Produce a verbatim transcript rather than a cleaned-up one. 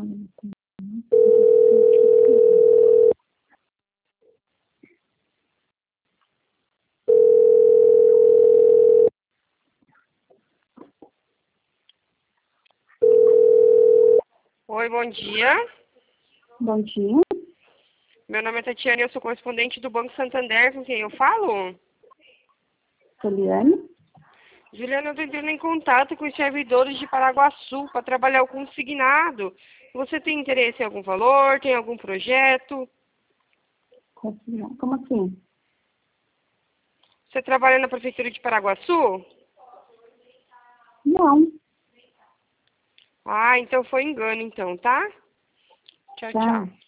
Oi, bom dia. Bom dia. Meu nome é Tatiana e eu sou correspondente do Banco Santander, com quem eu falo? Soliane? Juliana, eu estou entrando em contato com os servidores de Paraguaçu para trabalhar o consignado. Você tem interesse em algum valor? Tem algum projeto? Como assim? Você trabalha na Prefeitura de Paraguaçu? Não. Ah, então foi engano então, tá? Tchau, Tá. tchau.